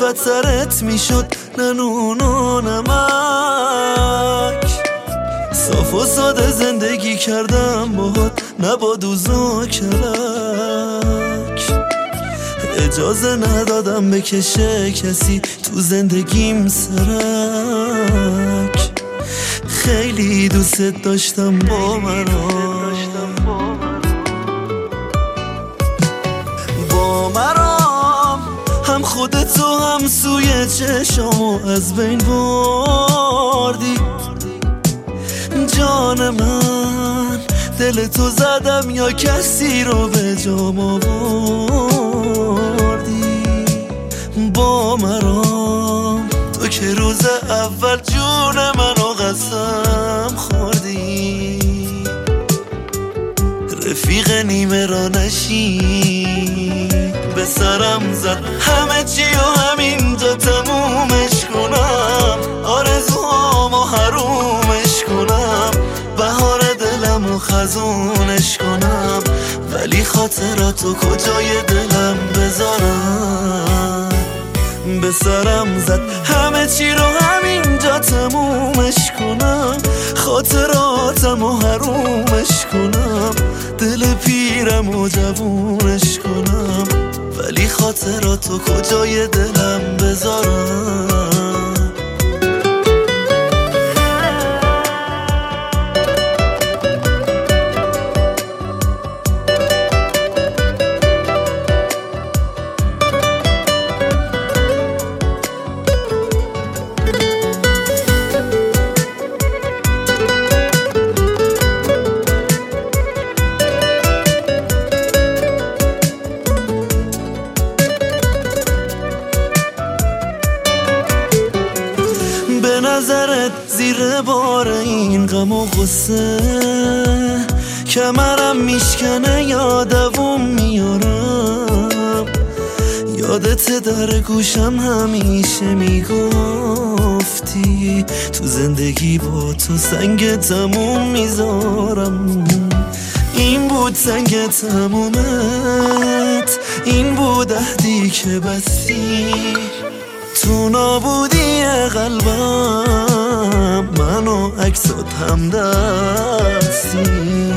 الفت سرت میشد نه نون و نمک. صاف و ساده زندگی کردم باهات نه با دوز و کلک. اجازه ندادم بکشه کسی تو زندگیم سرک. خیلی دوست داشتم با مرام هم خودت و هم سوی چشامو از بین بردی. جان من دل تو زدم یا کسی رو به جام آوردی. با مرام تو که روز اول جون منو قسم خوردی. رفیق نیمه را نشی به سرم زد همه چی و همینجا تمومش کنم. آرزوهامو حرومش کنم، بهار دلمو خزونش کنم. ولی خاطراتو کجای دلم بذارم؟ به سرم زد همه چی رو همینجا تمومش کنم. خاطراتمو حرومش کنم، دل پیرمو جوونش کنم. ولی خاطراتو کجای دلم بذارم؟ به نظرت زیر بار این غم و غصه کمرم میشکنه یا دووم میارم. یادت در گوشم همیشه میگفتی تو زندگی با تو سنگ تموم میذارم. این بود سنگ تمومت، این بود عهدی که بستی. تو نابودی قلبم من و عکسات همدستی.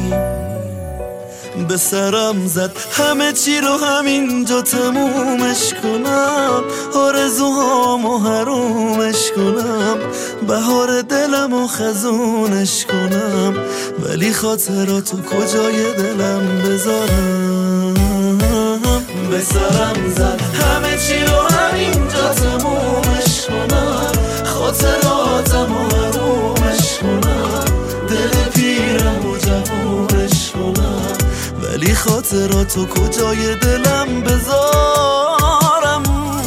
به سرم زد همه چی رو همینجا تمومش کنم. آرزوهامو حرومش کنم، بهار دلمو خزونش کنم. ولی خاطراتو کجای دلم بذارم؟ به سرم زد همه چی رو همینجا تمومش کنم. خاطراتمو حرومش کنم، دل پیرمو جوونش کنم. ولی خاطراتو کجای دلم بذارم؟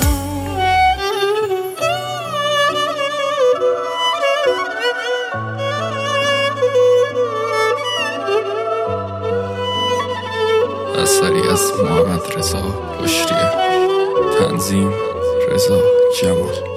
اثری از محمد رضا بشریه، تنظیم رضا جمال.